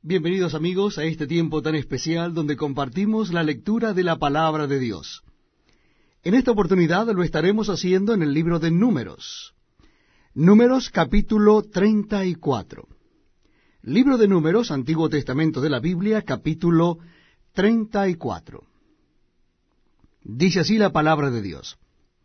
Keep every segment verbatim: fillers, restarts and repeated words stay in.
Bienvenidos amigos a este tiempo tan especial donde compartimos la lectura de la palabra de Dios. En esta oportunidad lo estaremos haciendo en el libro de Números. Números capítulo treinta y cuatro. Libro de Números, Antiguo Testamento de la Biblia, capítulo treinta y cuatro. Dice así la palabra de Dios.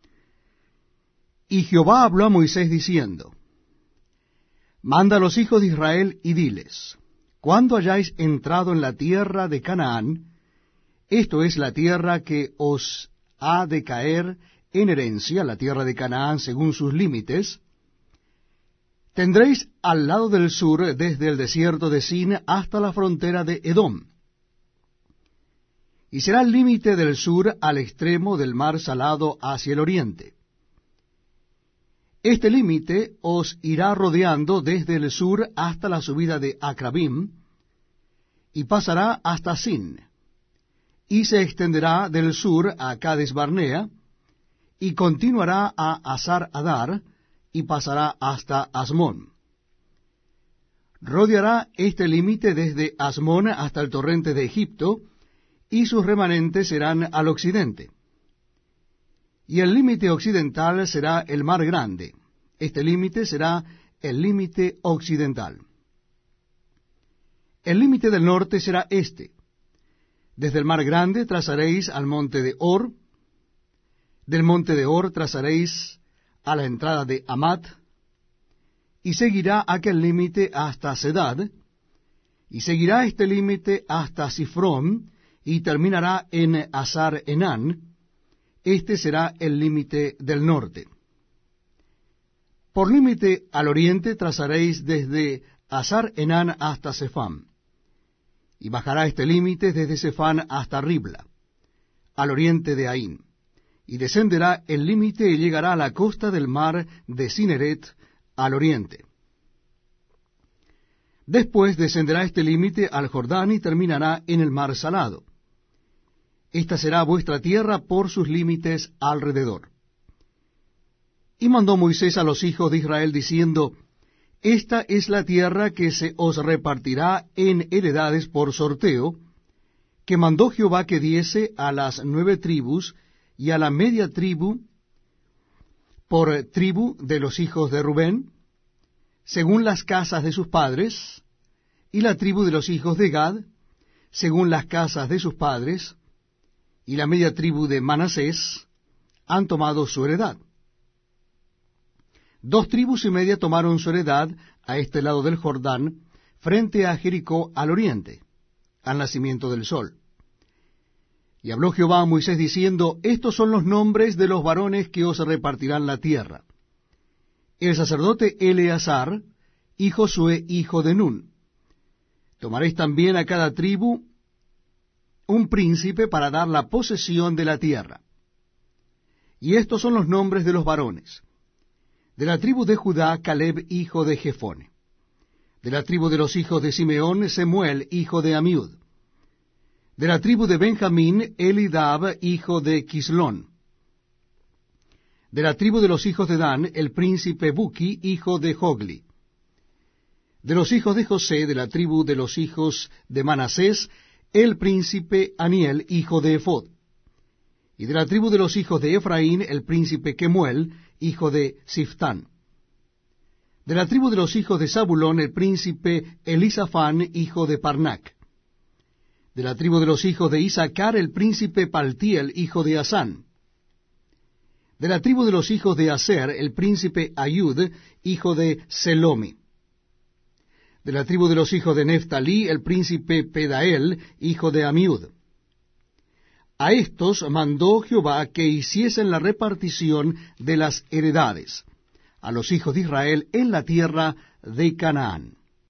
Y Jehová habló a Moisés diciendo, Manda a los hijos de Israel y diles, cuando hayáis entrado en la tierra de Canaán, esto es la tierra que os ha de caer en herencia, la tierra de Canaán según sus límites, tendréis al lado del sur, desde el desierto de Sin hasta la frontera de Edom, y será el límite del sur al extremo del mar salado hacia el oriente. Este límite os irá rodeando desde el sur hasta la subida de Acrabim, y pasará hasta Sin, y se extenderá del sur a Cades Barnea, y continuará a Hazar Adar, y pasará hasta Asmón. Rodeará este límite desde Asmón hasta el torrente de Egipto, y sus remanentes serán al occidente. Y el límite occidental será el mar grande. Este límite será el límite occidental. El límite del norte será este. Desde el mar grande trazaréis al monte de Or. Del monte de Or trazaréis a la entrada de Amat. Y seguirá aquel límite hasta Sedad. Y seguirá este límite hasta Sifrón. Y terminará en Hazar Enán. Este será el límite del norte. Por límite al oriente trazaréis desde Hazar Enán hasta Sefam, y bajará este límite desde Sefán hasta Ribla, al oriente de Aín, y descenderá el límite y llegará a la costa del mar de Cineret, al oriente. Después descenderá este límite al Jordán y terminará en el mar salado. Esta será vuestra tierra por sus límites alrededor. Y mandó Moisés a los hijos de Israel diciendo, Esta es la tierra que se os repartirá en heredades por sorteo, que mandó Jehová que diese a las nueve tribus y a la media tribu por tribu de los hijos de Rubén, según las casas de sus padres, y la tribu de los hijos de Gad, según las casas de sus padres, y la media tribu de Manasés han tomado su heredad. Dos tribus y media tomaron su heredad a este lado del Jordán, frente a Jericó al oriente, al nacimiento del sol. Y habló Jehová a Moisés diciendo, Estos son los nombres de los varones que os repartirán la tierra. El sacerdote Eleazar y Josué hijo de Nun. Tomaréis también a cada tribu un príncipe para dar la posesión de la tierra. Y estos son los nombres de los varones. De la tribu de Judá, Caleb, hijo de Jefone. De la tribu de los hijos de Simeón, Semuel, hijo de Amiud. De la tribu de Benjamín, Elidab, hijo de Quislón. De la tribu de los hijos de Dan, el príncipe Buki, hijo de Jogli. De los hijos de José, de la tribu de los hijos de Manasés, el príncipe Aniel, hijo de Efod. Y de la tribu de los hijos de Efraín, el príncipe Kemuel, hijo de Siftán. De la tribu de los hijos de Zabulón, el príncipe Elisafán, hijo de Parnac. De la tribu de los hijos de Isaacar, el príncipe Paltiel, hijo de Asán. De la tribu de los hijos de Aser, el príncipe Ayud, hijo de Selomi. De la tribu de los hijos de Neftalí, el príncipe Pedael, hijo de Amiud. A estos mandó Jehová que hiciesen la repartición de las heredades a los hijos de Israel en la tierra de Canaán.